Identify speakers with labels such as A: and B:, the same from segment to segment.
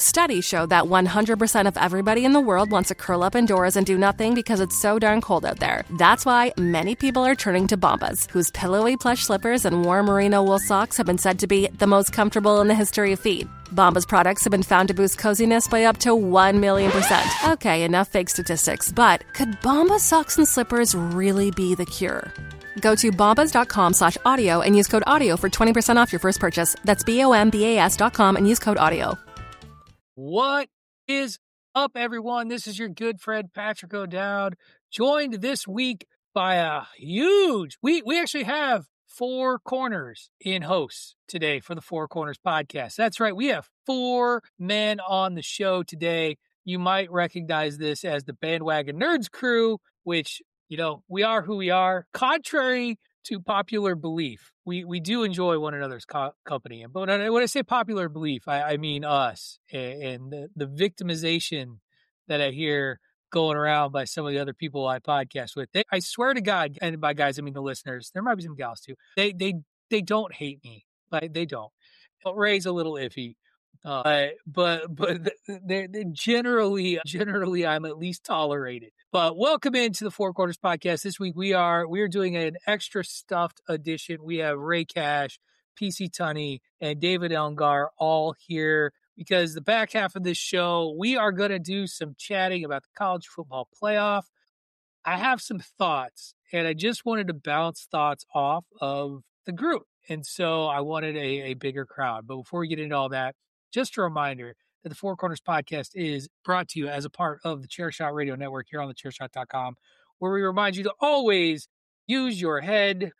A: Studies show that 100% of everybody in the world wants to curl up indoors and do nothing because it's so darn cold out there. That's why many people are turning to Bombas, whose pillowy plush slippers and warm merino wool socks have been said to be the most comfortable in the history of feet. Bombas products have been found to boost coziness by up to 1,000,000%. Okay, enough fake statistics, but could Bombas socks and slippers really be the cure? Go to bombas.com/audio and use code AUDIO for 20% off your first purchase. That's BOMBAS.com and use code AUDIO.
B: What is up, everyone? This is your good friend Patrick O'Dowd, joined this week by a huge... We actually have 4 corners in hosts today for the 4 Corners podcast. That's right. We have 4 men on the show today. You might recognize this as the Bandwagon Nerds crew, which, you know, we are who we are. Contrary to popular belief, we do enjoy one another's company. But when I say popular belief, I mean us and the victimization that I hear going around by some of the other people I podcast with. I swear to God, and by guys, I mean the listeners. There might be some gals too. They don't hate me. Like, they don't. Ray's a little iffy. But they're generally I'm at least tolerated. But welcome into the 4 Corners podcast. This week we are doing an extra stuffed edition. We have Ray Cash, PC Tunney, and David Elngar all here because the back half of this show we are going to do some chatting about the college football playoff. I have some thoughts, and I just wanted to bounce thoughts off of the group, and so I wanted a bigger crowd. But before we get into all that, just a reminder that the 4 Corners podcast is brought to you as a part of the Chairshot Radio Network here on thechairshot.com, where we remind you to always use your head.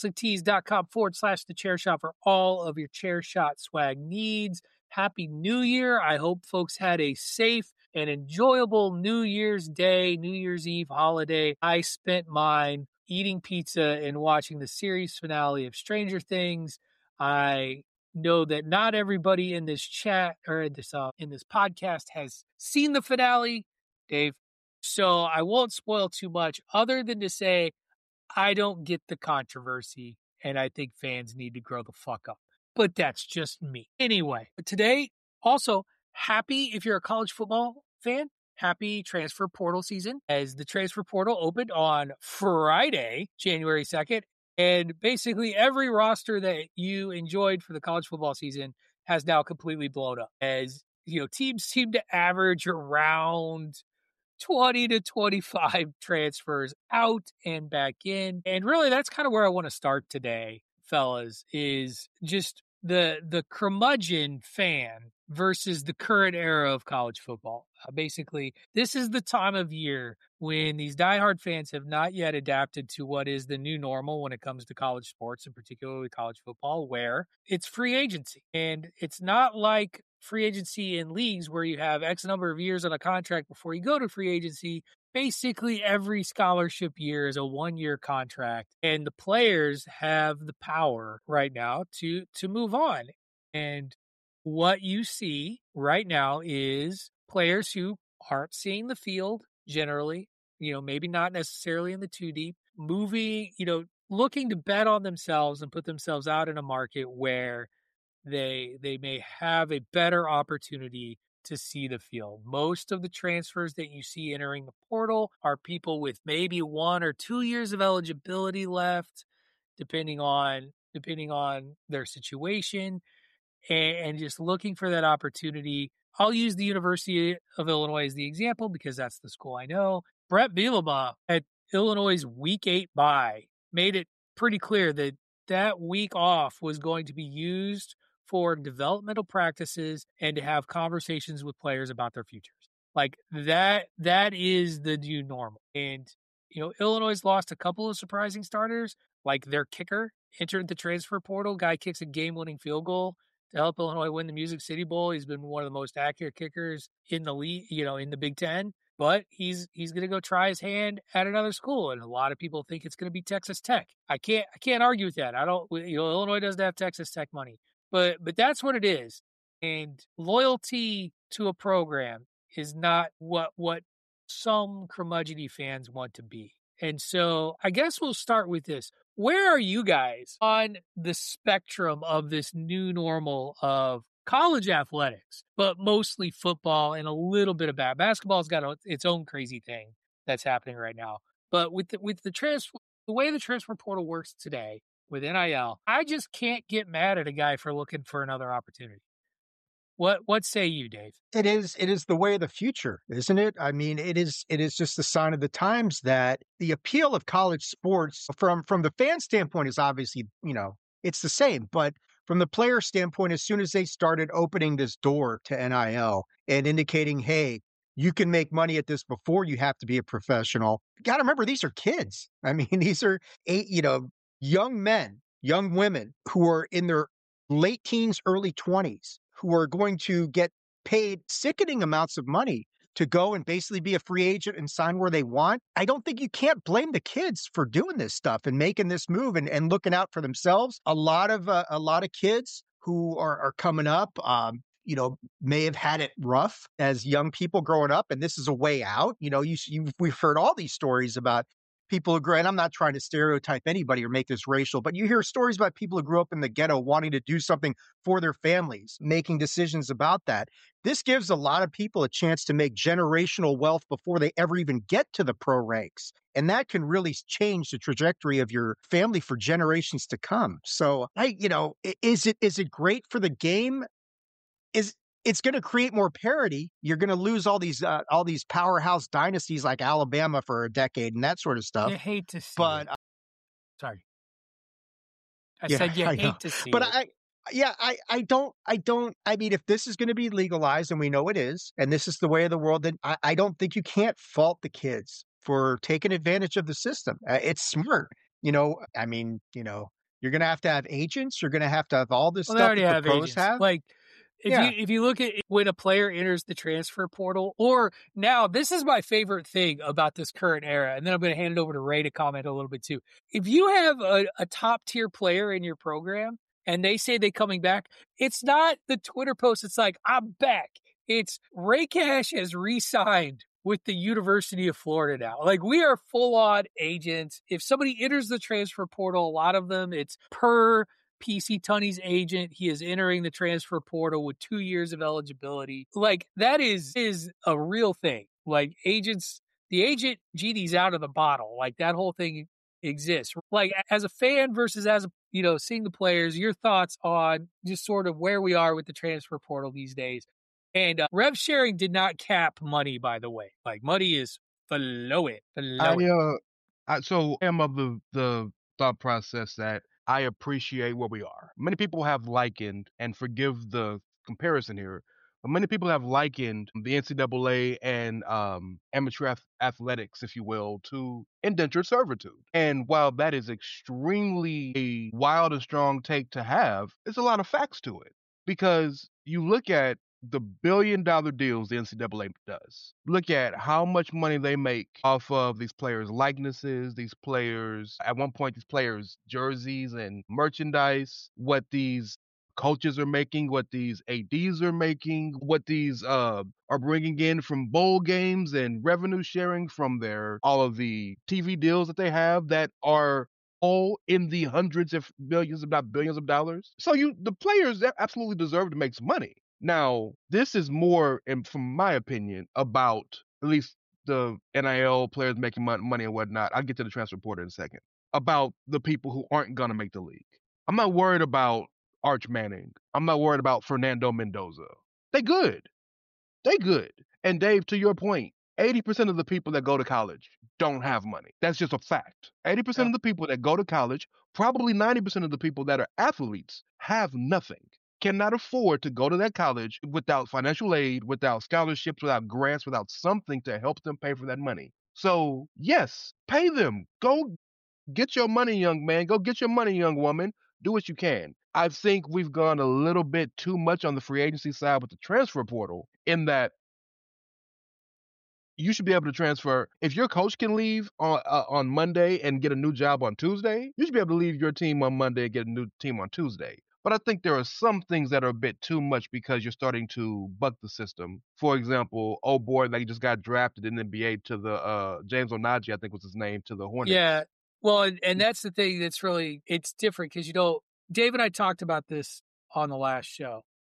B: ProWrestlingTees.com/thechairshot for all of your Chairshot swag needs. Happy New Year. I hope folks had a safe and enjoyable New Year's Day, New Year's Eve holiday. I spent mine eating pizza and watching the series finale of Stranger Things. I know that not everybody in this chat or in this podcast has seen the finale, Dave. So I won't spoil too much other than to say I don't get the controversy and I think fans need to grow the fuck up. But that's just me. Anyway, today also happy if you're a college football fan. Happy transfer portal season as the transfer portal opened on Friday, January 2nd. And basically every roster that you enjoyed for the college football season has now completely blown up. As you know, teams seem to average around 20 to 25 transfers out and back in. And really, that's kind of where I want to start today, fellas, is just the curmudgeon fan versus the current era of college football. Basically, this is the time of year when these diehard fans have not yet adapted to what is the new normal when it comes to college sports, and particularly college football, where it's free agency. And it's not like free agency in leagues where you have X number of years on a contract before you go to free agency. Basically, every scholarship year is a 1-year contract, and the players have the power right now to move on. And what you see right now is players who aren't seeing the field generally, you know, maybe not necessarily in the 2 deep, moving, you know, looking to bet on themselves and put themselves out in a market where they may have a better opportunity to see the field. Most of the transfers that you see entering the portal are people with maybe 1 or 2 years of eligibility left, depending on their situation, and just looking for that opportunity. I'll use the University of Illinois as the example because that's the school I know. Brett Bielema at Illinois' Week 8 bye made it pretty clear that that week off was going to be used for developmental practices and to have conversations with players about their futures. Like that is the new normal. And, you know, Illinois lost a couple of surprising starters, like their kicker entered the transfer portal. Guy kicks a game-winning field goal to help Illinois win the Music City Bowl. He's been one of the most accurate kickers in the league, you know, in the Big Ten. But he's going to go try his hand at another school, and a lot of people think it's going to be Texas Tech. I can't argue with that. Illinois doesn't have Texas Tech money. But that's what it is. And loyalty to a program is not what some curmudgeony fans want to be. And so I guess we'll start with this. Where are you guys on the spectrum of this new normal of college athletics, but mostly football and a little bit of basketball's got its own crazy thing that's happening right now. But with the way the transfer portal works today with NIL, I just can't get mad at a guy for looking for another opportunity. What say you, Dave?
C: It is the way of the future, isn't it? I mean, it is just the sign of the times that the appeal of college sports from the fan standpoint is obviously, it's the same, but from the player standpoint, as soon as they started opening this door to NIL and indicating, hey, you can make money at this before you have to be a professional. You got to remember, these are kids. I mean, these are young men, young women who are in their late teens, early 20s, who are going to get paid sickening amounts of money to go and basically be a free agent and sign where they want. I don't think you can't blame the kids for doing this stuff and making this move and looking out for themselves. A lot of kids who are coming up, may have had it rough as young people growing up, and this is a way out. We've heard all these stories about people who grew, and I'm not trying to stereotype anybody or make this racial, but you hear stories about people who grew up in the ghetto wanting to do something for their families, making decisions about that. This gives a lot of people a chance to make generational wealth before they ever even get to the pro ranks. And that can really change the trajectory of your family for generations to come. So is it great for the game? It's going to create more parity. You're going to lose all these powerhouse dynasties like Alabama for a decade and that sort of stuff.
B: You hate to see
C: but
B: it. Sorry. I said you hate to see
C: but
B: it.
C: I mean, if this is going to be legalized, and we know it is, and this is the way of the world, then I don't think you can't fault the kids for taking advantage of the system. It's smart. I mean, you're going to have agents. You're going to have all this stuff
B: they already
C: that
B: have
C: the pros
B: agents.
C: have.
B: Like, if you look at when a player enters the transfer portal, or now this is my favorite thing about this current era, and then I'm going to hand it over to Ray to comment a little bit too. If you have a top tier player in your program and they say they're coming back, it's not the Twitter post. It's like, I'm back. It's Ray Cash has re-signed with the University of Florida now. Like, we are full on agents. If somebody enters the transfer portal, a lot of them, it's per PC Tunney's agent. He is entering the transfer portal with 2 years of eligibility. Like, that is a real thing. Like, the agent genie's out of the bottle. Like, that whole thing exists. Like, as a fan versus as seeing the players, your thoughts on just sort of where we are with the transfer portal these days. And rev sharing did not cap money, by the way. Like, money is below it.
D: So I am of the thought process that I appreciate where we are. Many people have likened, and forgive the comparison here, but many people have likened the NCAA and amateur athletics, if you will, to indentured servitude. And while that is extremely a wild and strong take to have, there's a lot of facts to it. Because you look at the billion-dollar deals the NCAA does. Look at how much money they make off of these players' likenesses, at one point, these players' jerseys and merchandise, what these coaches are making, what these ADs are making, what these are bringing in from bowl games and revenue sharing from all of the TV deals that they have that are all in the hundreds of millions, if not billions of dollars. So the players absolutely deserve to make some money. Now, this is more, from my opinion, about at least the NIL players making money and whatnot. I'll get to the transfer portal in a second. About the people who aren't going to make the league. I'm not worried about Arch Manning. I'm not worried about Fernando Mendoza. They good. And Dave, to your point, 80% of the people that go to college don't have money. That's just a fact. 80% of the people that go to college, probably 90% of the people that are athletes, have nothing. Cannot afford to go to that college without financial aid, without scholarships, without grants, without something to help them pay for that money. So, yes, pay them. Go get your money, young man. Go get your money, young woman. Do what you can. I think we've gone a little bit too much on the free agency side with the transfer portal, in that you should be able to transfer. If your coach can leave on Monday and get a new job on Tuesday, you should be able to leave your team on Monday and get a new team on Tuesday. But I think there are some things that are a bit too much because you're starting to buck the system. For example, he just got drafted in the NBA to the James Onaji, I think was his name, to the Hornets.
B: Yeah. Well, and that's the thing that's really, it's different because, Dave and I talked about this on the last show.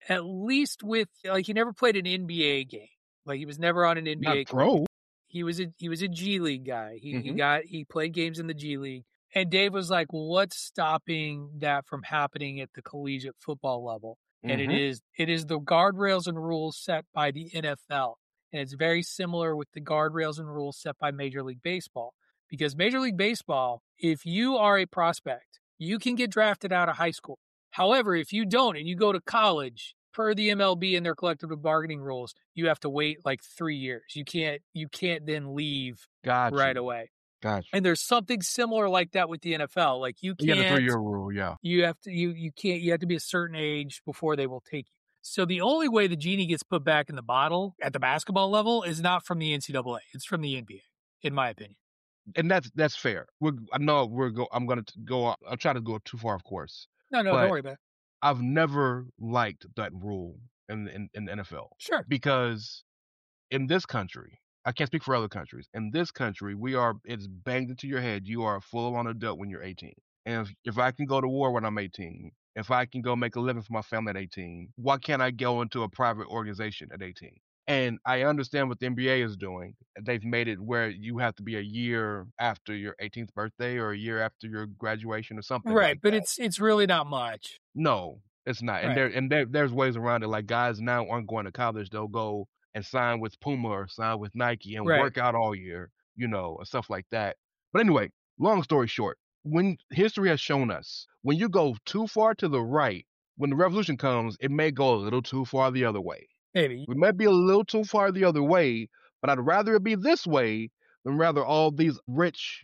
B: at least with like he never played an NBA game. Like he was never on an
D: Not
B: NBA.
D: pro.
B: He was a G League guy.
D: Mhm.
B: He played games in the G League. And Dave was like, well, what's stopping that from happening at the collegiate football level? And
D: Mhm.
B: it is the guardrails and rules set by the NFL. And it's very similar with the guardrails and rules set by Major League Baseball. Because Major League Baseball, if you are a prospect, you can get drafted out of high school. However, if you don't and you go to college, per the MLB and their collective bargaining rules, you have to wait like 3 years. You can't then leave
D: Got
B: right
D: you.
B: away.
D: Got you.
B: And there's something similar like that with the NFL. Like you
D: Yeah, the
B: can't
D: 3-year rule, yeah.
B: you have to you have to be a certain age before they will take you. So the only way the genie gets put back in the bottle at the basketball level is not from the NCAA. It's from the NBA, in my opinion.
D: And that's fair. I know I'm gonna go. I'm trying to go too far, of course,
B: No, don't
D: but
B: worry about it.
D: I've never liked that rule in the NFL
B: Sure.
D: because in this country, I can't speak for other countries. In this country, it's banged into your head. You are a full-on adult when you're 18. And if I can go to war when I'm 18, if I can go make a living for my family at 18, why can't I go into a private organization at 18? And I understand what the NBA is doing. They've made it where you have to be a year after your 18th birthday or a year after your graduation or something
B: Right,
D: like
B: but
D: that.
B: it's really not much.
D: No, it's not. And
B: Right.
D: there's ways around it. Like guys now aren't going to college. They'll go and sign with Puma or sign with Nike and
B: Right.
D: work out all year, and stuff like that. But anyway, long story short, when history has shown us, when you go too far to the right, when the revolution comes, it may go a little too far the other way.
B: Maybe.
D: We might be a little too far the other way, but I'd rather it be this way than rather all these rich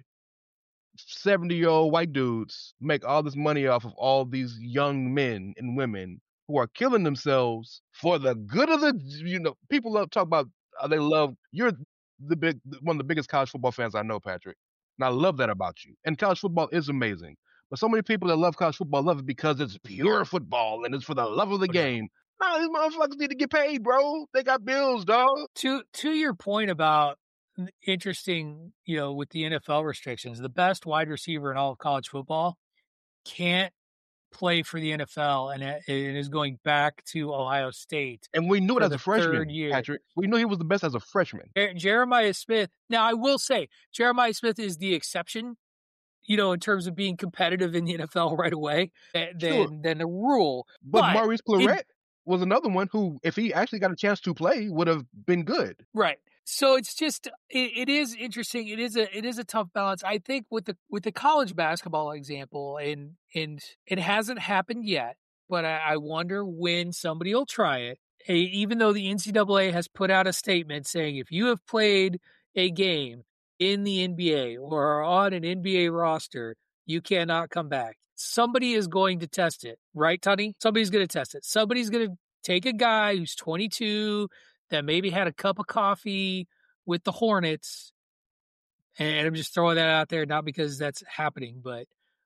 D: 70-year-old white dudes make all this money off of all these young men and women who are killing themselves for the good of people love talk about they love you're one of the biggest college football fans I know, Patrick. And I love that about you. And college football is amazing. But so many people that love college football love it because it's pure football and it's for the love of the
B: Oh, yeah.
D: game. No, these motherfuckers need to get paid, bro. They got bills, dog.
B: To your point about interesting, with the NFL restrictions, the best wide receiver in all of college football can't play for the NFL and is going back to Ohio State.
D: And we knew it
B: for
D: as
B: the
D: a
B: third
D: freshman,
B: year.
D: Patrick. We knew he was the best as a freshman.
B: Jeremiah Smith. Now, I will say, Jeremiah Smith is the exception, in terms of being competitive in the NFL right away than the rule.
D: But Maurice Clarett was another one who, if he actually got a chance to play, would have been good.
B: Right. So it's just it is interesting. It is a tough balance. I think with the college basketball example, and it hasn't happened yet, but I wonder when somebody will try it. Even though the NCAA has put out a statement saying if you have played a game in the NBA or are on an NBA roster, you cannot come back. Somebody is going to test it, right, Tony? Somebody's going to test it. Somebody's going to take a guy who's 22 that maybe had a cup of coffee with the Hornets, and I'm just throwing that out there, not because that's happening, but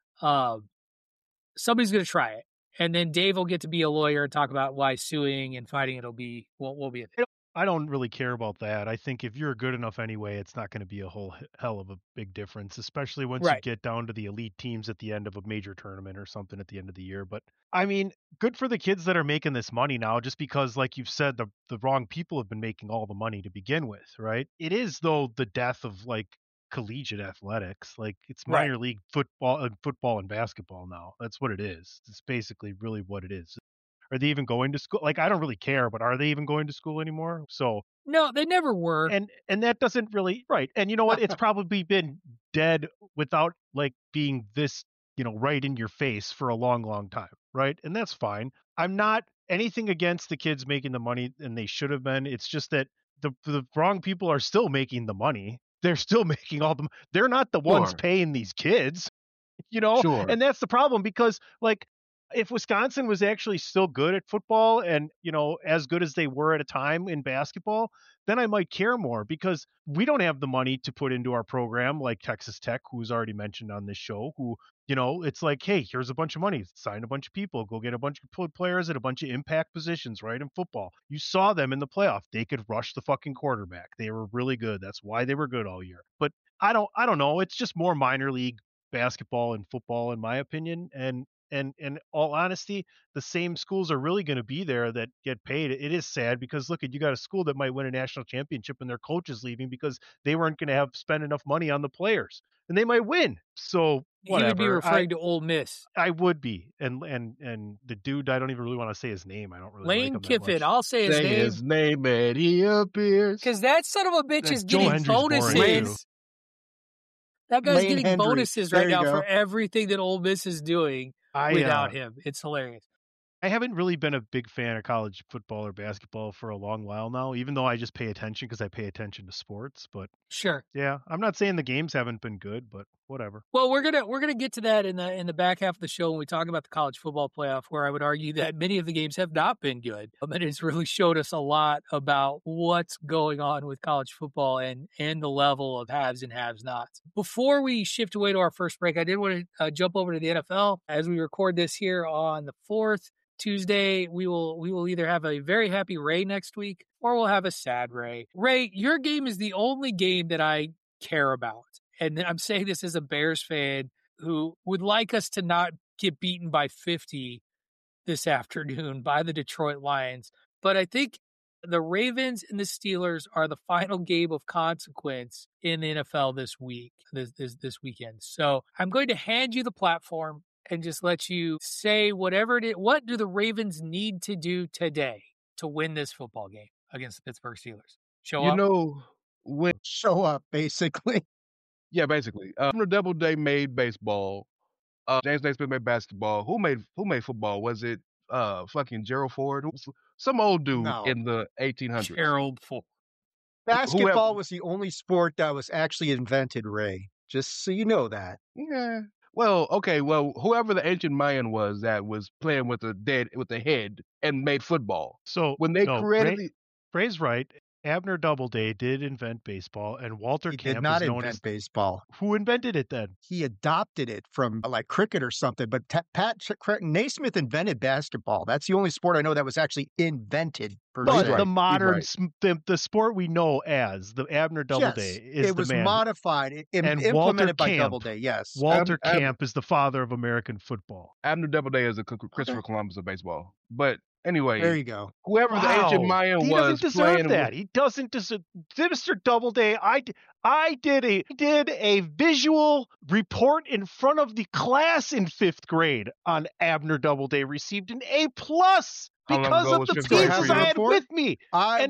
B: somebody's going to try it. And then Dave will get to be a lawyer and talk about why suing and fighting will be a thing.
E: I don't really care about that. I think if you're good enough anyway, it's not going to be a whole hell of a big difference, especially once you get down to the elite teams at the end of a major tournament or something at the end of the year. But I mean, good for the kids that are making this money now, just because, like you've said, the wrong people have been making all the money to begin with, right? It is, though, the death of like collegiate athletics. Like it's minor league football and basketball now. That's what it is. It's basically really what it is. Are they even going to school? Like, I don't really care, but are they even going to school anymore? So
B: no, they never were.
E: And that doesn't really, right. And you know what? It's probably been dead without like being this, right in your face for a long, long time. Right. And that's fine. I'm not anything against the kids making the money, and they should have been. It's just that the wrong people are still making the money. They're still making all the, they're not the ones paying these kids,
D: Sure.
E: And that's the problem, because like, if Wisconsin was actually still good at football and, as good as they were at a time in basketball, then I might care more, because we don't have the money to put into our program like Texas Tech, who's already mentioned on this show, who, it's like, hey, here's a bunch of money, sign a bunch of people, go get a bunch of players at a bunch of impact positions, right, in football. You saw them in the playoff. They could rush the fucking quarterback. They were really good. That's why they were good all year. But I don't know. It's just more minor league basketball and football, in my opinion. And And in all honesty, the same schools are really going to be there that get paid. It is sad because look, you got a school that might win a national championship and their coach is leaving because they weren't going to have spent enough money on the players, and they might win. So whatever.
B: You would be referring to Ole Miss.
E: I would be, and the dude, I don't even really want to say his name. I don't really
B: Lane
E: like him
B: Kiffin.
E: that much.
B: I'll say his name.
D: His name, and he appears.
B: Because that son of a bitch is
E: Joe
B: getting
E: Hendry's
B: bonuses. That guy's
C: Lane
B: getting
C: Hendry.
B: bonuses
C: There
B: right
C: you
B: now
C: go.
B: for everything that Ole Miss is doing without him. It's hilarious.
E: I haven't really been a big fan of college football or basketball for a long while now, even though I just pay attention because I pay attention to sports. But
B: Sure.
E: yeah, I'm not saying the games haven't been good, but whatever.
B: Well, we're gonna get to that in the back half of the show when we talk about the college football playoff, where I would argue that many of the games have not been good. And it's really showed us a lot about what's going on with college football and the level of haves and have-nots. Before we shift away to our first break, I did want to jump over to the NFL as we record this here on the 4th. Tuesday, we will either have a very happy Ray next week or we'll have a sad Ray. Ray, your game is the only game that I care about. And I'm saying this as a Bears fan who would like us to not get beaten by 50 this afternoon by the Detroit Lions. But I think the Ravens and the Steelers are the final game of consequence in the NFL this week, this weekend. So I'm going to hand you the platform and just let you say whatever it is. What do the Ravens need to do today to win this football game against the Pittsburgh Steelers?
C: Show up, basically.
D: Yeah, basically. Doubleday made baseball. James Naismith made basketball. Who made football? Was it fucking Gerald Ford? Some old dude in the 1800s.
B: Gerald Ford.
C: Basketball was the only sport that was actually invented, Ray. Just so you know that.
D: Yeah. Well, okay. Well, whoever the ancient Mayan was that was playing with the head and made football.
E: So
D: when they created
E: Ray's right. Abner Doubleday did invent baseball, and Walter Camp
C: did not
E: is known
C: invent
E: as
C: baseball.
E: Who invented it then?
C: He adopted it from like cricket or something. But Pat Naismith invented basketball. That's the only sport I know that was actually invented.
E: But the modern, the sport we know as the Abner Doubleday is
C: it was
E: the man.
C: modified and
E: and
C: implemented by
E: Camp,
C: Doubleday. Yes,
E: Walter Camp is the father of American football.
D: Abner Doubleday is the Christopher Columbus of basebal. But anyway,
C: there you go.
D: Whoever the ancient Mayan
E: he
D: was
E: doesn't deserve that. He doesn't deserve. Mr. Doubleday, I did a visual report in front of the class in 5th grade on Abner Doubleday. Received an A+ because of the pieces I had with me. I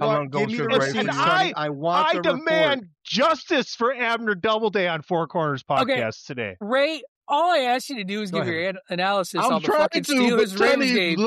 E: demand justice for Abner Doubleday on Four Corners podcast today.
B: Ray, all I asked you to do is give your analysis on the fucking Steelers Ravens game.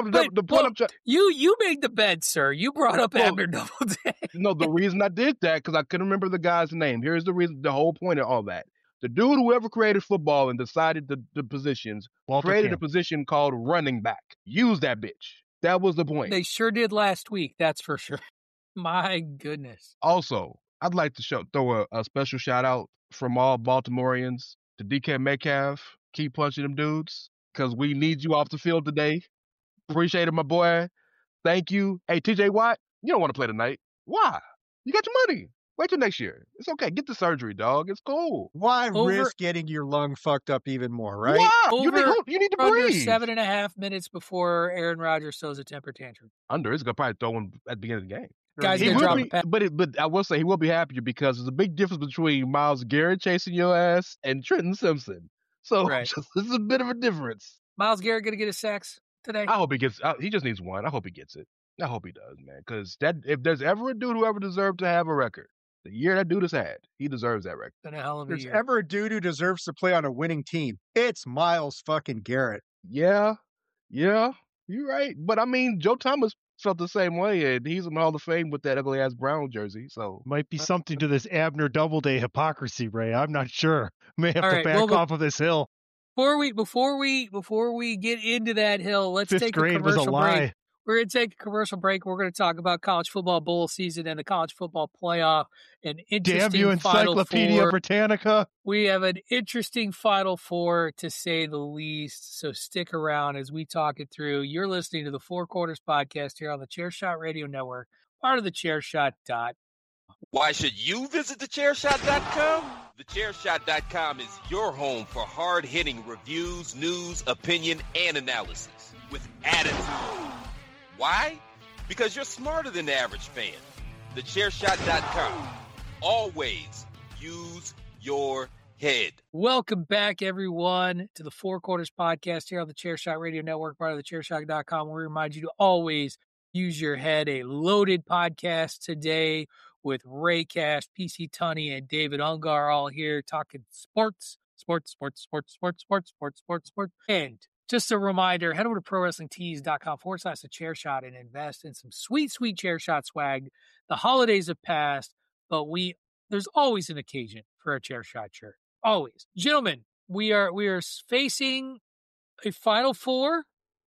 B: You made the bed, sir. You brought up Abner Doubleday.
D: No, the reason I did that because I couldn't remember the guy's name. Here's the reason. The whole point of all that. The dude whoever created football and decided the positions created a position called running back. Use that bitch. That was the point.
B: They sure did last week. That's for sure. My goodness.
D: Also, I'd like to throw a special shout out from all Baltimoreans to DK Metcalf. Keep punching them dudes because we need you off the field today. Appreciate it, my boy. Thank you. Hey, TJ Watt, you don't want to play tonight. Why? You got your money. Wait till next year. It's okay. Get the surgery, dog. It's cool.
C: Why risk getting your lung fucked up even more, right?
D: Why? You need to breathe.
B: 7.5 minutes before Aaron Rodgers throws a temper tantrum.
D: He's going to probably throw one at the beginning of the game.
B: Guy's going to drop a pass.
D: But I will say he will be happier because there's a big difference between Myles Garrett chasing your ass and Trenton Simpson. So this is a bit of a difference.
B: Myles Garrett going to get his sacks today?
D: I hope he gets he just needs one. I hope he gets it. I hope he does, man. Because if there's ever a dude who ever deserved to have a record, the year that dude has had, he deserves that record.
B: Been a hell of a year.
C: There's ever a dude who deserves to play on a winning team, it's Myles fucking Garrett.
D: Yeah, you're right. But I mean, Joe Thomas felt the same way, and he's in the Hall of Fame with that ugly ass Brown jersey. So
E: might be something to this Abner Doubleday hypocrisy, Ray. I'm not sure. May have to back off of this hill.
B: Before we get into that hill, let's take a commercial break. We're going to take a commercial break. We're going to talk about college football bowl season and the college football playoff. An interesting
E: Damn you, Encyclopedia Britannica.
B: We have an interesting Final Four, to say the least. So stick around as we talk it through. You're listening to the Four Quarters podcast here on the Chairshot Radio Network, part of the Chairshot.
F: Why should you visit thechairshot.com? TheChairShot.com is your home for hard-hitting reviews, news, opinion, and analysis with attitude. Why? Because you're smarter than the average fan. TheChairShot.com. Always use your head.
B: Welcome back, everyone, to the Four Quarters Podcast here on the Chairshot Radio Network, part of TheChairShot.com. We remind you to always use your head. A loaded podcast today with Ray Cash, PC Tunney, and David Ungar all here talking sports. And just a reminder, head over to ProWrestlingTees.com/thechairshot and invest in some sweet, sweet chair shot swag. The holidays have passed, but there's always an occasion for a chair shot shirt. Always. Gentlemen, we are facing a Final Four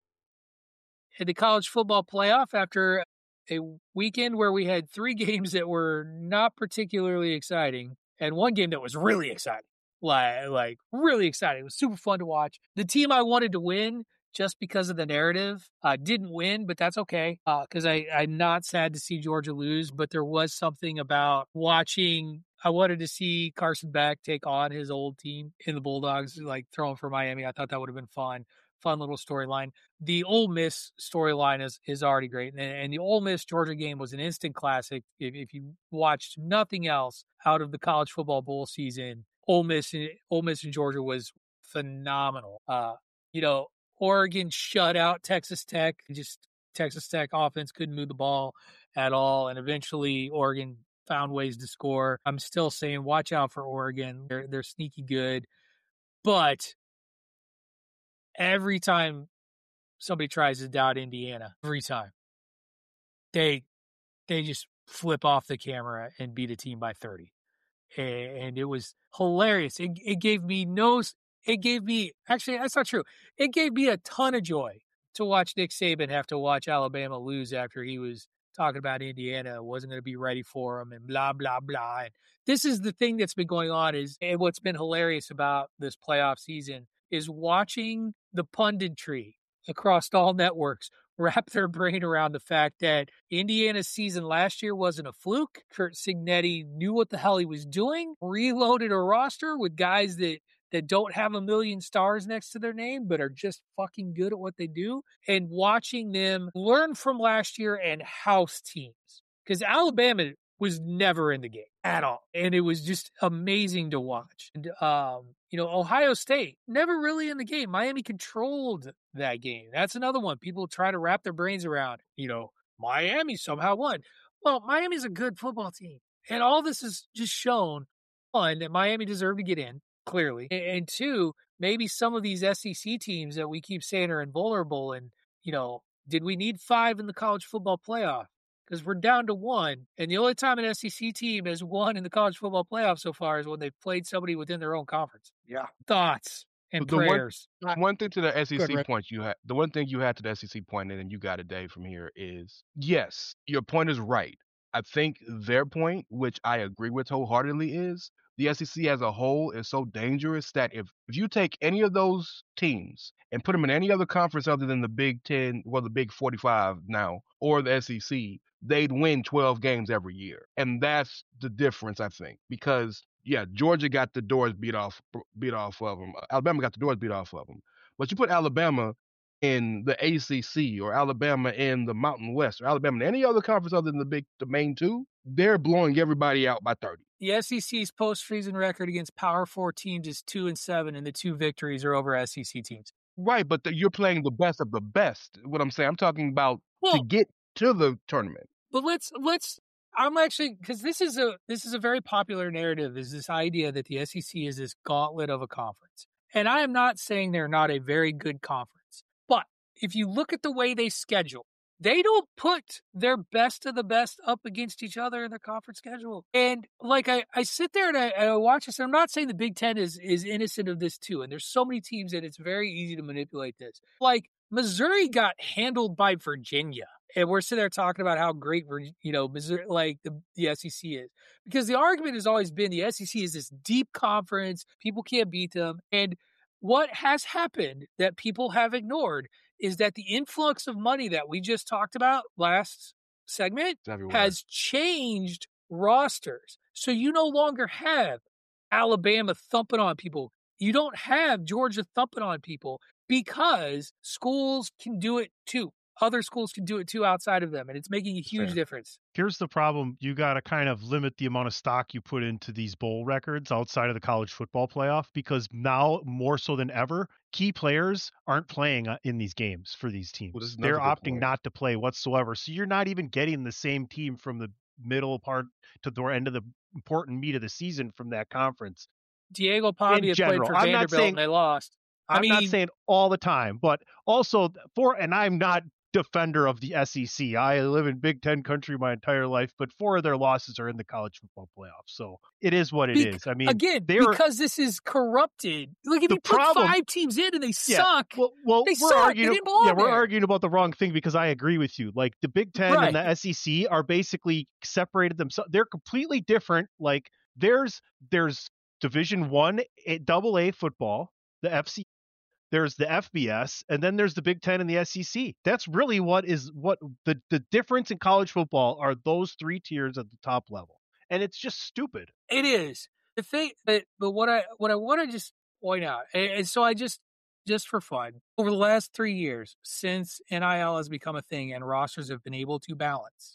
B: in the college football playoff after a weekend where we had 3 games that were not particularly exciting and 1 game that was really exciting. Like really exciting. It was super fun to watch. The team I wanted to win just because of the narrative didn't win, but that's okay because I'm not sad to see Georgia lose, but there was something about watching. I wanted to see Carson Beck take on his old team in the Bulldogs, like throwing for Miami. I thought that would have been fun little storyline. The Ole Miss storyline is already great. And the Ole Miss Georgia game was an instant classic. If you watched nothing else out of the college football bowl season, Ole Miss and Georgia was phenomenal. Oregon shut out Texas Tech. Texas Tech offense couldn't move the ball at all. And eventually Oregon found ways to score. I'm still saying watch out for Oregon. They're sneaky good. But every time somebody tries to doubt Indiana, every time they just flip off the camera and beat a team by 30. And it was hilarious. It gave me actually, that's not true. It gave me a ton of joy to watch Nick Saban have to watch Alabama lose after he was talking about Indiana wasn't going to be ready for him and blah, blah, blah. And this is the thing that's been going on and what's been hilarious about this playoff season is watching the punditry across all networks wrap their brain around the fact that Indiana's season last year wasn't a fluke. Curt Cignetti knew what the hell he was doing, reloaded a roster with guys that don't have a million stars next to their name, but are just fucking good at what they do. And watching them learn from last year and house teams. Because Alabama was never in the game at all. And it was just amazing to watch. And, Ohio State, never really in the game. Miami controlled that game. That's another one. People try to wrap their brains around, Miami somehow won. Well, Miami's a good football team. And all this is just shown, one, that Miami deserved to get in, clearly. And 2, maybe some of these SEC teams that we keep saying are invulnerable. And, did we need 5 in the college football playoff? Because we're down to 1. And the only time an SEC team has won in the college football playoff so far is when they've played somebody within their own conference.
C: Yeah.
B: Thoughts and prayers.
D: One thing to the SEC point the one thing you had to the SEC point, and then you got a day from here is, yes, your point is right. I think their point, which I agree with wholeheartedly, is the SEC as a whole is so dangerous that if you take any of those teams and put them in any other conference other than the Big 10, well, the Big 45 now, or the SEC, they'd win 12 games every year. And that's the difference, I think, because, yeah, Georgia got the doors beat off of them. Alabama got the doors beat off of them. But you put Alabama in the ACC or Alabama in the Mountain West or Alabama in any other conference other than the main 2, they're blowing everybody out by 30.
B: The SEC's post-season record against Power 4 teams is 2-7, and the 2 victories are over SEC teams.
D: Right, but you're playing the best of the best. What I'm saying, I'm talking about to get to the tournament.
B: But let's I'm actually, because this is a very popular narrative, is this idea that the SEC is this gauntlet of a conference. And I am not saying they're not a very good conference. But if you look at the way they schedule, they don't put their best of the best up against each other in their conference schedule. And like I sit there and I watch this, and I'm not saying the Big Ten is innocent of this too. And there's so many teams that it's very easy to manipulate this. Like Missouri got handled by Virginia. And we're sitting there talking about how great, Missouri, like the SEC is. Because the argument has always been the SEC is this deep conference. People can't beat them. And what has happened that people have ignored is that the influx of money that we just talked about last segment has changed rosters. So you no longer have Alabama thumping on people. You don't have Georgia thumping on people because schools can do it too. Other schools can do it too outside of them, and it's making a huge difference.
E: Here's the problem. You got to kind of limit the amount of stock you put into these bowl records outside of the college football playoff, because now more so than ever, key players aren't playing in these games for these teams.
D: Well,
E: they're opting not to play whatsoever. So you're not even getting the same team from the middle part to the end of the important meat of the season from that conference.
B: Diego Pavia played for Vanderbilt and they lost.
E: I'm not saying all the time, but also and I'm not defender of the SEC. I live in Big Ten country my entire life, but 4 of their losses are in the college football playoffs. So it is what it is. I mean,
B: again, because this is corrupted. Like if you put 5 teams in and they suck, they suck. They didn't belong there.
E: We're arguing about the wrong thing because I agree with you. Like the Big Ten and the SEC are basically separated themselves. They're completely different. Like there's Division I, AA football, the FC. There's the FBS, and then there's the Big Ten and the SEC. That's really what the difference in college football are, those 3 tiers at the top level. And it's just stupid.
B: It is. The thing, but what I want to just point out, and so I just for fun, over the last 3 years, since NIL has become a thing and rosters have been able to balance,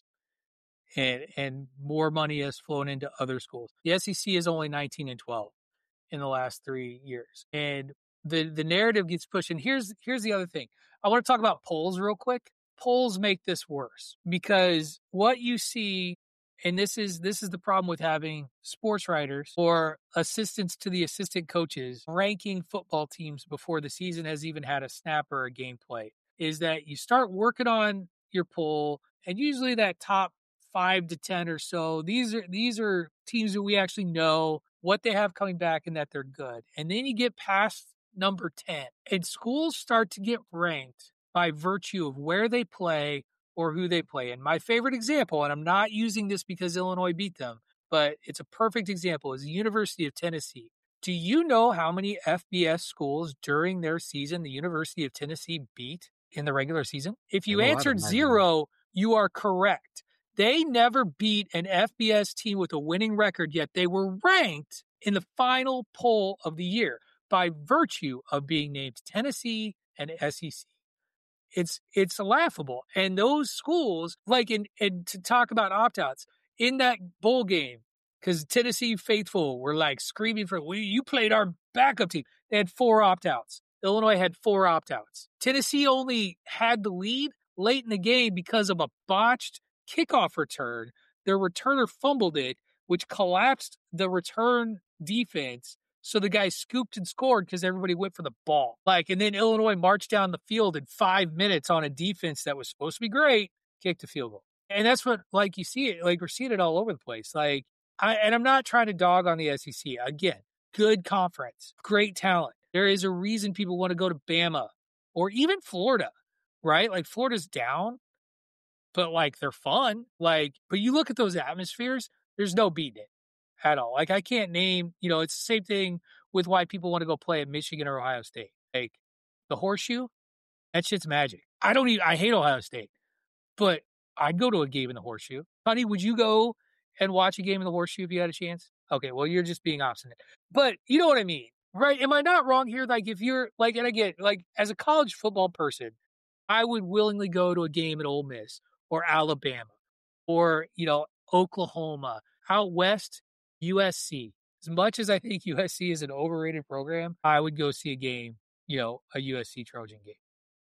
B: and more money has flown into other schools, the SEC is only 19-12 in the last 3 years. And the narrative gets pushed. And here's the other thing. I want to talk about polls real quick. Polls make this worse because what you see, and this is the problem with having sports writers or assistants to the assistant coaches ranking football teams before the season has even had a snap or a gameplay, is that you start working on your poll, and usually that top 5 to 10 or so, these are teams that we actually know what they have coming back and that they're good. And then you get past number 10, and schools start to get ranked by virtue of where they play or who they play. And my favorite example, and I'm not using this because Illinois beat them, but it's a perfect example, is the University of Tennessee. Do you know how many FBS schools during their season the University of Tennessee beat in the regular season? If you answered 0, you are correct. They never beat an FBS team with a winning record, yet they were ranked in the final poll of the year by virtue of being named Tennessee and SEC. It's laughable. And those schools, like and to talk about opt-outs, in that bowl game, because Tennessee faithful were like screaming for, you played our backup team. They had 4 opt-outs. Illinois had 4 opt-outs. Tennessee only had the lead late in the game because of a botched kickoff return. Their returner fumbled it, which collapsed the return defense. So the guy scooped and scored because everybody went for the ball. And then Illinois marched down the field in 5 minutes on a defense that was supposed to be great, kicked a field goal. And that's what, you see it, we're seeing it all over the place. I'm not trying to dog on the SEC. Again, good conference, great talent. There is a reason people want to go to Bama or even Florida, right? Florida's down, but they're fun. But you look at those atmospheres, there's no beating it at all. I can't name, it's the same thing with why people want to go play at Michigan or Ohio State. The Horseshoe, that shit's magic. I hate Ohio State, but I'd go to a game in the Horseshoe. Honey, would you go and watch a game in the Horseshoe if you had a chance? Okay, well, you're just being obstinate. But you know what I mean, right? Am I not wrong here? If you're, and again, as a college football person, I would willingly go to a game at Ole Miss or Alabama or, Oklahoma. Out west, USC. As much as I think USC is an overrated program, I would go see a game, a USC Trojan game.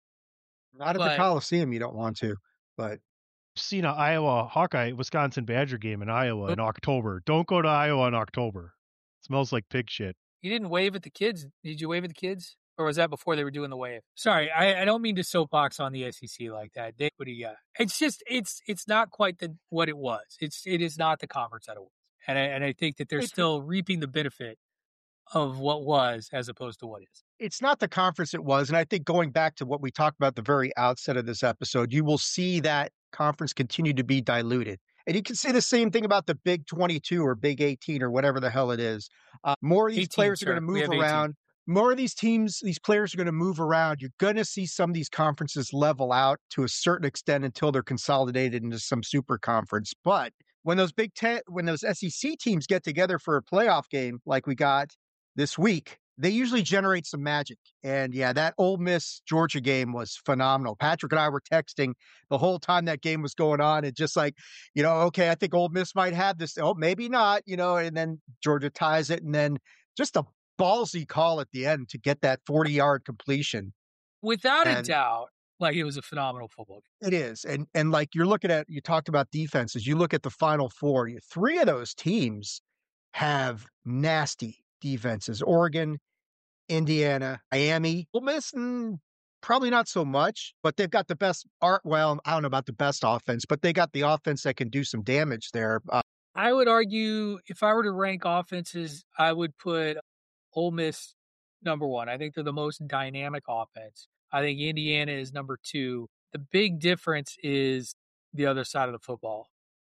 C: Not at the Coliseum, you don't want to, but
E: seen an Iowa Hawkeye Wisconsin Badger game in Iowa in October. Don't go to Iowa in October. It smells like pig shit.
B: You didn't wave at the kids. Did you wave at the kids? Or was that before they were doing the wave? Sorry, I don't mean to soapbox on the SEC like that. What do you got? It's just, it's not quite what it was. It is not the conference that it was. And I think that they're still reaping the benefit of what was as opposed to what is.
C: It's not the conference it was. And I think going back to what we talked about at the very outset of this episode, you will see that conference continue to be diluted. And you can say the same thing about the Big 22 or Big 18 or whatever the hell it is. More of these players are going to move around. More of these teams, these players are going to move around. You're going to see some of these conferences level out to a certain extent until they're consolidated into some super conference. But when those when those SEC teams get together for a playoff game like we got this week, they usually generate some magic. And yeah, that Ole Miss Georgia game was phenomenal. Patrick and I were texting the whole time that game was going on, and just like, okay, I think Ole Miss might have this. Oh, maybe not, and then Georgia ties it, and then just a ballsy call at the end to get that 40-yard completion.
B: Without a doubt, like, it was a phenomenal football game.
C: It is. And like, you talked about defenses. You look at the Final Four, 3 of those teams have nasty defenses. Oregon, Indiana, Miami. Ole Miss, probably not so much, but they've got the best well, I don't know about the best offense, but they got the offense that can do some damage there.
B: I would argue, if I were to rank offenses, I would put Ole Miss number 1. I think they're the most dynamic offense. I think Indiana is number 2. The big difference is the other side of the football.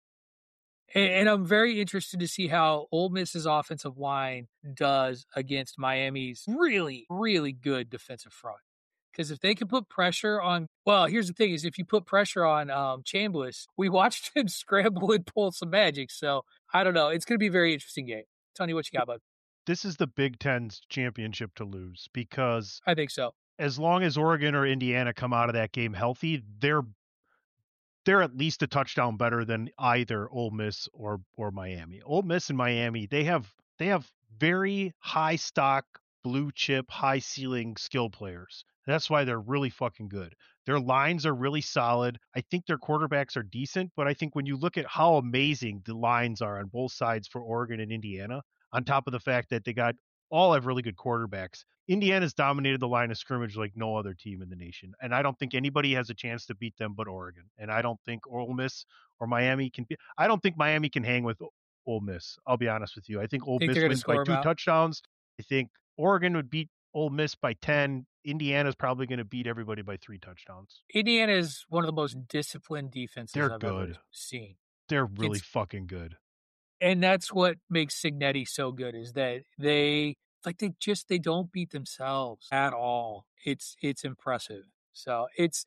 B: And I'm very interested to see how Ole Miss's offensive line does against Miami's really, really good defensive front. Because if they can put pressure on, well, here's the thing is, if you put pressure on Chambliss, we watched him scramble and pull some magic. So I don't know. It's going to be a very interesting game. Tony, what you got, bud?
E: This is the Big Ten's championship to lose, because
B: I think so.
E: As long as Oregon or Indiana come out of that game healthy, they're at least a touchdown better than either Ole Miss or Miami. Ole Miss and Miami, they have very high stock, blue chip, high ceiling skill players. That's why they're really fucking good. Their lines are really solid. I think their quarterbacks are decent, but I think when you look at how amazing the lines are on both sides for Oregon and Indiana, on top of the fact that they all have really good quarterbacks, Indiana's dominated the line of scrimmage like no other team in the nation. And I don't think anybody has a chance to beat them but Oregon. And I don't think Ole Miss or Miami I don't think Miami can hang with Ole Miss. I'll be honest with you. I think Ole Miss wins by 2 touchdowns. I think Oregon would beat Ole Miss by 10. Indiana's probably going to beat everybody by 3 touchdowns.
B: Indiana is one of the most disciplined defenses I've ever seen.
E: They're really fucking good.
B: And that's what makes Cignetti so good, is that they don't beat themselves at all. It's impressive. So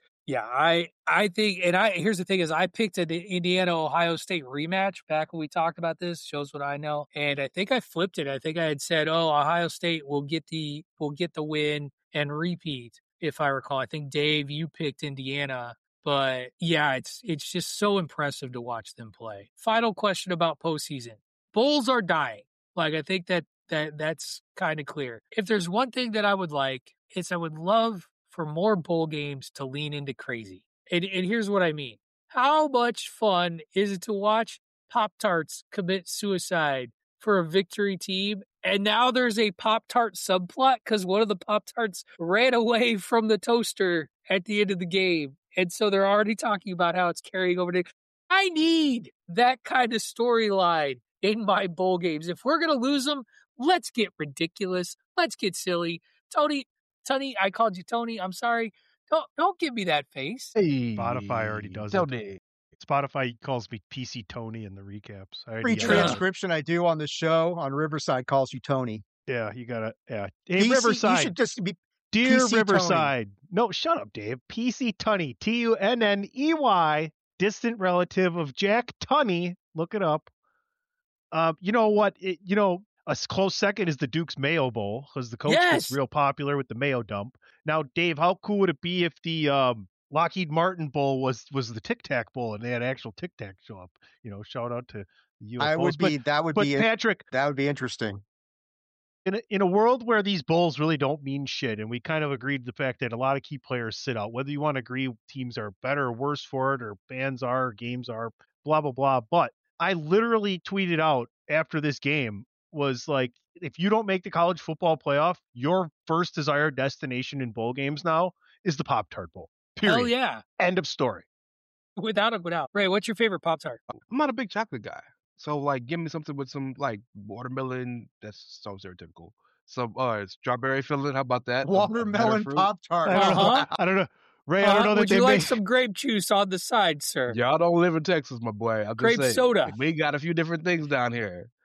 B: I think, and here's the thing is, I picked an Indiana-Ohio State rematch back when we talked about this, shows what I know. And I think I flipped it. I think I had said, Ohio State will get the win and repeat, if I recall. I think, Dave, you picked Indiana. But yeah, it's just so impressive to watch them play. Final question about postseason. Bulls are dying. Like, I think that's kind of clear. If there's one thing that I would like, it's I would love for more bowl games to lean into crazy. And here's what I mean. How much fun is it to watch Pop-Tarts commit suicide for a victory team? And now there's a Pop-Tart subplot because one of the Pop-Tarts ran away from the toaster at the end of the game. And so they're already talking about how it's carrying over to. I need that kind of storyline in my bowl games. If we're going to lose them, let's get ridiculous. Let's get silly. Tony, I called you Tony. I'm sorry. Don't give me that face.
E: Hey, Spotify already does it. Spotify calls me PC Tony in the recaps.
C: Every transcription I do on the show on Riverside calls you Tony.
E: Yeah, you gotta. Yeah, hey, Riverside.
C: You should just be
E: Dear
C: PC
E: Riverside.
C: Tony.
E: No, shut up, Dave. PC Tunney. Tunney. Distant relative of Jack Tunney. Look it up. You know what? A close second is the Duke's Mayo Bowl, because the coach gets real popular with the Mayo dump. Now, Dave, how cool would it be if the Lockheed Martin Bowl was the Tic Tac Bowl and they had actual Tic Tac show up? Shout out to the UFOs.
C: That would be
E: Patrick,
C: that would be interesting.
E: In a world where these bowls really don't mean shit, and we kind of agreed the fact that a lot of key players sit out, whether you want to agree teams are better or worse for it, or fans are, or games are, blah, blah, blah. But I literally tweeted out after this game, was like, if you don't make the college football playoff, your first desired destination in bowl games now is the Pop-Tart Bowl. Period.
B: Hell yeah.
E: End of story.
B: Without. Ray, what's your favorite Pop-Tart?
D: I'm not a big chocolate guy. So, like, give me something with some, like, watermelon. That's so stereotypical. Some strawberry filling. How about that?
C: Watermelon Pop-Tart.
E: I don't know. Ray, I don't know that
B: would you like some grape juice on the side, sir?
D: Y'all don't live in Texas, my boy. I'm
B: grape
D: just saying.
B: soda.
D: Like, we got a few different things down here.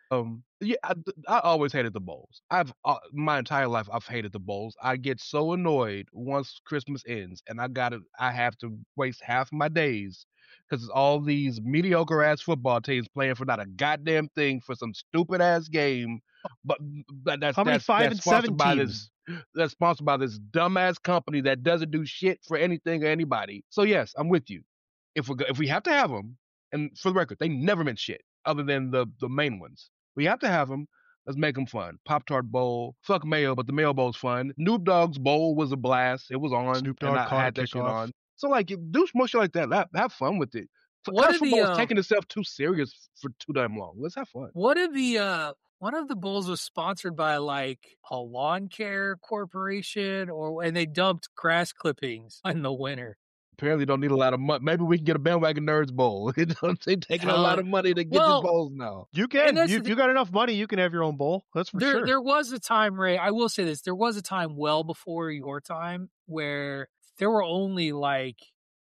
D: Yeah, I always hated the bowls. My entire life I've hated the bowls. I get so annoyed once Christmas ends, and I have to waste half my days because it's all these mediocre ass football teams playing for not a goddamn thing for some stupid ass game. But
E: How many 5 and 7 teams?
D: That's sponsored by this dumbass company that doesn't do shit for anything or anybody. So yes, I'm with you. If we have to have them, and for the record, they never meant shit other than the main ones. We have to have them. Let's make them fun. Pop-Tart Bowl. Fuck Mayo, but the Mayo Bowl's fun. Snoop Dogg's Bowl was a blast. It was on.
E: Snoop Dogg caught that shit
D: on. So, like, do more shit like that. Have fun with it.
B: College
D: football is taking itself too serious for too damn long. Let's have fun.
B: One of the bowls was sponsored by, like, a lawn care corporation, and they dumped grass clippings in the winter.
D: Apparently don't need a lot of money. Maybe we can get a Bandwagon Nerds Bowl. They're taking a lot of money to get these bowls now.
E: You can. If you got enough money, you can have your own bowl. That's for sure.
B: There was a time, Ray, I will say this. There was a time well before your time where there were only like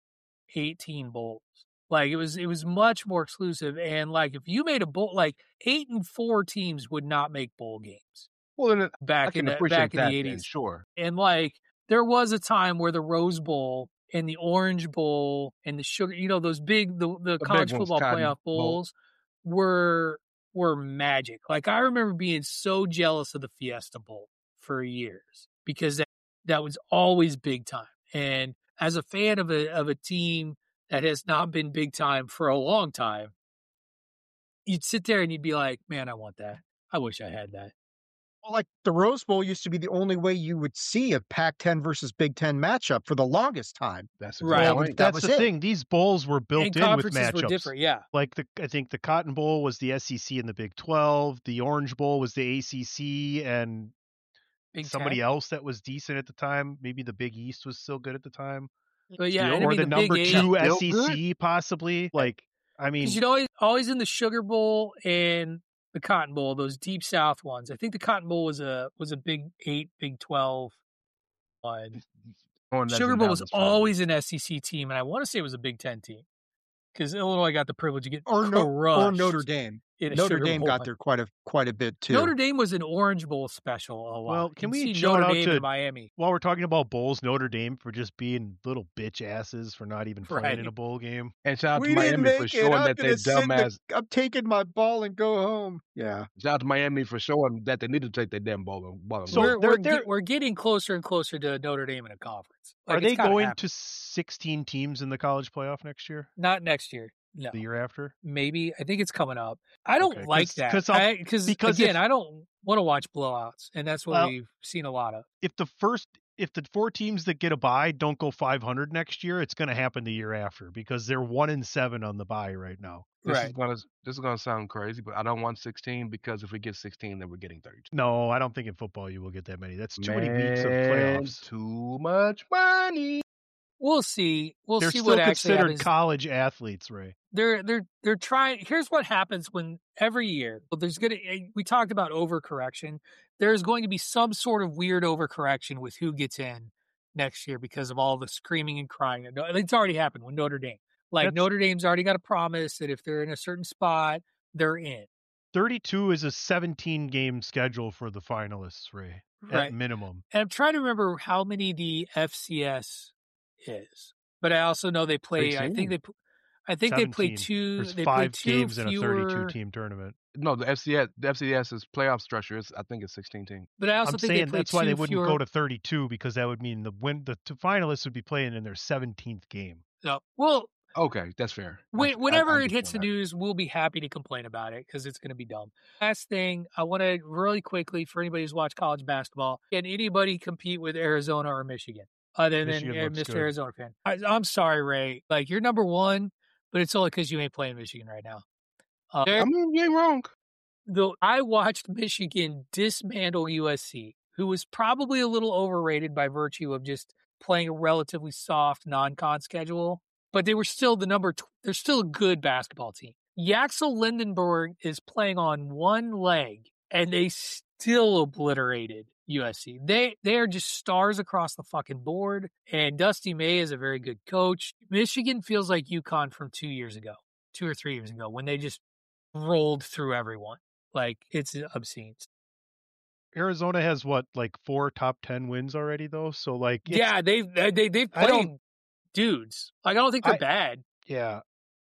B: 18 bowls. Like it was much more exclusive. And like if you made a bowl, like 8 and 4 teams would not make bowl games.
D: Well, then
B: back in the 80s.
D: Then, sure.
B: And like there was a time where the Rose Bowl and the Orange Bowl and the Sugar, those big, the college football playoff bowls were magic. Like I remember being so jealous of the Fiesta Bowl for years because that was always big time. And as a fan of a team that has not been big time for a long time, you'd sit there and you'd be like, man, I want that. I wish I had that.
C: Well, like the Rose Bowl used to be the only way you would see a Pac-10 versus Big Ten matchup for the longest time.
D: That's
E: right. Well, that's the thing. These bowls were built in with matchups.
B: Were different, yeah.
E: Like I think the Cotton Bowl was the SEC and the Big 12. The Orange Bowl was the ACC and
B: Big
E: somebody
B: 10.
E: else that was decent at the time. Maybe the Big East was still good at the time.
B: But yeah,
E: or the number
B: Big
E: 2 SEC possibly. Like I mean,
B: because you'd always in the Sugar Bowl and the Cotton Bowl, those Deep South ones. I think the Cotton Bowl was a Big 8, Big 12 one. Sugar Bowl was always an SEC team, and I want to say it was a Big 10 team because Illinois got the privilege to get crushed.
C: Or Notre Dame. Notre Dame got there quite a bit too.
B: Notre Dame was an Orange Bowl special a lot.
E: Well, can we
B: see
E: shout
B: Notre
E: out
B: Dame
E: to
B: in Miami?
E: While we're talking about bowls, Notre Dame for just being little bitch asses for not even playing in a bowl game.
D: And shout out to Miami for showing that they dumbass.
C: I'm taking my ball and go home. Yeah.
D: Shout out to Miami for showing that they need to take their damn ball.
B: So we're getting closer and closer to Notre Dame in a conference.
E: Like, are they going to 16 teams in the college playoff next year?
B: Not next year. No.
E: The year after?
B: Maybe. I think it's coming up. I don't like that. Because again, I don't want to watch blowouts, and that's what we've seen a lot of.
E: If the 4 teams that get a bye don't go 500 next year, it's going to happen the year after because they're 1-7 on the bye right now.
D: This is gonna sound crazy, but I don't want 16 because if we get 16, then we're getting 32.
E: No, I don't think in football you will get that many. That's too many weeks of playoffs.
D: Too much money.
B: We'll see.
E: They're
B: see
E: still
B: what actually
E: considered
B: happens.
E: College athletes, Ray.
B: They're trying. Here's what happens when every year we talked about overcorrection. There's going to be some sort of weird overcorrection with who gets in next year because of all the screaming and crying. It's already happened with Notre Dame. Notre Dame's already got a promise that if they're in a certain spot, they're in.
E: 32 is a 17-game schedule for the finalists, Ray, at minimum.
B: And I'm trying to remember how many the FCS is, but I also know they play.
D: 16.
B: I think they play 2.
E: There's
B: they
E: 5
B: play 2
E: games
B: fewer,
E: in a 32-team tournament.
D: No, the FCS's playoff structure is, I think, it's 16 teams.
B: But I also think
E: that's why they wouldn't go to 32 because that would mean the two finalists would be playing in their 17th game.
B: No, well,
D: okay, that's fair.
B: Whenever it hits the news, we'll be happy to complain about it because it's going to be dumb. Last thing, I want to really quickly for anybody who's watched college basketball, can anybody compete with Arizona or Michigan? Other than Mr. Arizona fan. I'm sorry, Ray. Like, you're number one, but it's only because you ain't playing Michigan right now.
D: I mean, you ain't wrong.
B: Though I watched Michigan dismantle USC, who was probably a little overrated by virtue of just playing a relatively soft non-con schedule, but they were still they're still a good basketball team. Yaxel Lindenberg is playing on one leg, and they still obliterated USC. They are just stars across the fucking board, and Dusty May is a very good coach. Michigan feels like UConn from 2 or 3 years ago, when they just rolled through everyone. Like, it's obscene.
E: Arizona has what, like 4 top 10 wins already though? So like,
B: yeah, they've played dudes. Like, I don't think they're bad.
E: Yeah.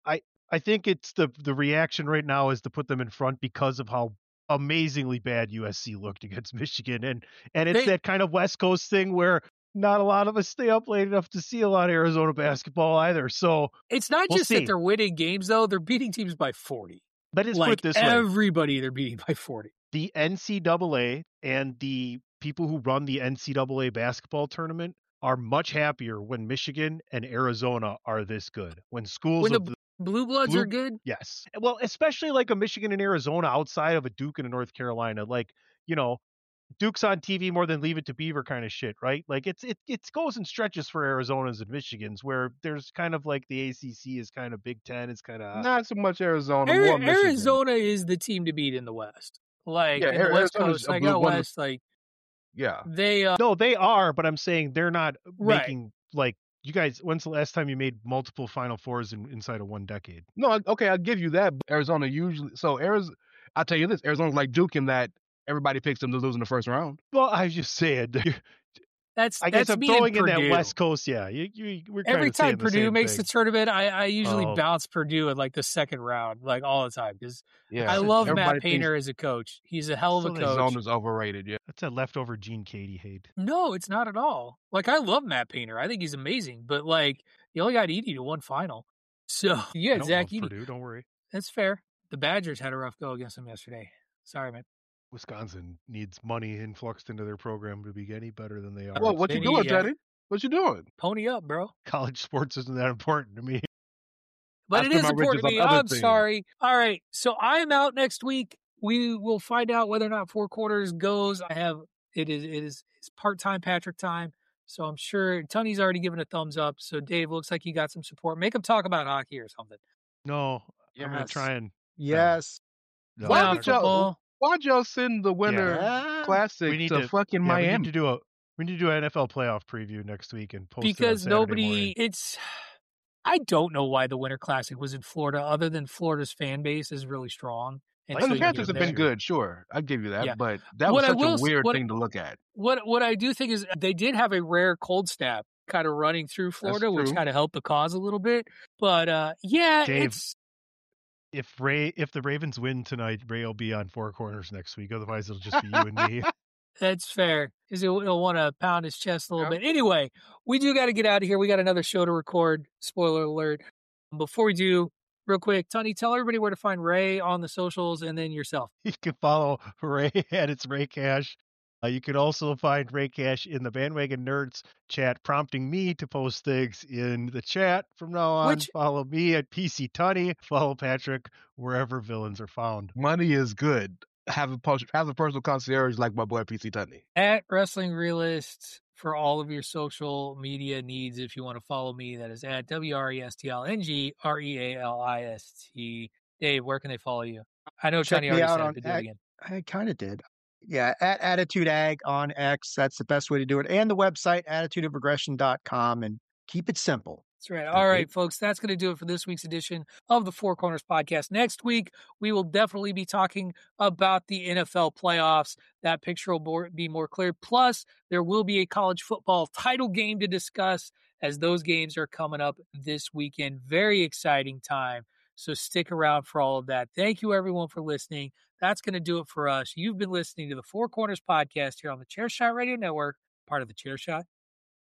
E: I think it's the reaction right now is to put them in front because of how amazingly bad USC looked against Michigan. And it's that kind of West Coast thing where not a lot of us stay up late enough to see a lot of Arizona basketball either. So
B: it's not just that they're winning games though, they're beating teams by 40.
E: But it's
B: like,
E: put it this way.
B: Everybody they're beating by 40.
E: The NCAA and the people who run the NCAA basketball tournament are much happier when Michigan and Arizona are this good. When the
B: Blue Bloods are good?
E: Yes. Well, especially like a Michigan and Arizona outside of a Duke and a North Carolina. Like, Duke's on TV more than Leave It to Beaver kind of shit, right? Like it goes in stretches for Arizonas and Michigans where there's kind of like the ACC is kind of Big Ten. It's kind of
D: not so much Arizona. More
B: Arizona is the team to beat in the West. Like in the West Coast, like out West, like they
E: no, they are, but I'm saying they're not making like. You guys, when's the last time you made multiple Final Fours inside of one decade?
D: No, okay, I'll give you that. But Arizona usually, I'll tell you this, Arizona's like Duke in that everybody picks them to lose in the first round.
E: Well, I just said.
B: I guess I'm throwing in that
E: West Coast, yeah. We're
B: every time Purdue makes
E: the
B: tournament, I usually bounce Purdue in like the second round, like all the time, because I love Matt Painter as a coach. He's a hell of a coach.
D: Arizona's overrated, yeah.
E: That's a leftover Gene Katie hate.
B: No, it's not at all. Like, I love Matt Painter. I think he's amazing, but like, he only got Edey to one final. So you had Zach Edey.
E: Purdue, don't worry.
B: That's fair. The Badgers had a rough go against him yesterday. Sorry, man.
E: Wisconsin needs money influxed into their program to be any better than they are.
D: Well, what you doing, Teddy? What you doing?
B: Pony up, bro.
E: College sports isn't that important to me.
B: But it is important to me. I'm sorry. All right. So I am out next week. We will find out whether or not Four Quarters goes. It is part-time Patrick time. So I'm sure Tony's already given a thumbs up. So Dave, looks like you got some support. Make him talk about hockey or something.
E: No, I'm going to try and.
C: Yes.
E: No,
D: why'd y'all send the Winter Classic to fucking Miami?
E: We need to do an NFL playoff preview next week and post
B: because
E: it on Saturday morning.
B: I don't know why the Winter Classic was in Florida, other than Florida's fan base is really strong.
D: And the Panthers have been good, sure. I'll give you that. Yeah. But that was such a weird thing to look at.
B: What I do think is they did have a rare cold snap kind of running through Florida, which kind of helped the cause a little bit. But
E: Dave, if the Ravens win tonight, Ray will be on Four Corners next week. Otherwise, it'll just be you and me.
B: That's fair, because he'll want to pound his chest a little bit. Anyway, we do got to get out of here. We got another show to record. Spoiler alert. Before we do, real quick, Tony, tell everybody where to find Ray on the socials and then yourself.
E: You can follow Ray at It's Ray Cash. You can also find Ray Cash in the Bandwagon Nerds chat, prompting me to post things in the chat from now on. Follow me at PC Tunney. Follow Patrick wherever villains are found.
D: Money is good. Have a personal concierge like my boy PC Tunney.
B: At Wrestling Realist for all of your social media needs. If you want to follow me, that is at WRESTLNGREALIST. Dave, where can they follow you? I know Johnny already said it, but do it again.
C: I kind of did. Yeah, at Attitude Ag on X. That's the best way to do it. And the website, attitudeofaggression.com. And keep it simple.
B: That's right. All right, folks, that's going to do it for this week's edition of the Four Corners Podcast. Next week, we will definitely be talking about the NFL playoffs. That picture will be more clear. Plus, there will be a college football title game to discuss as those games are coming up this weekend. Very exciting time. So stick around for all of that. Thank you, everyone, for listening. That's going to do it for us. You've been listening to the Four Corners Podcast here on the Chairshot Radio Network, part of the Chairshot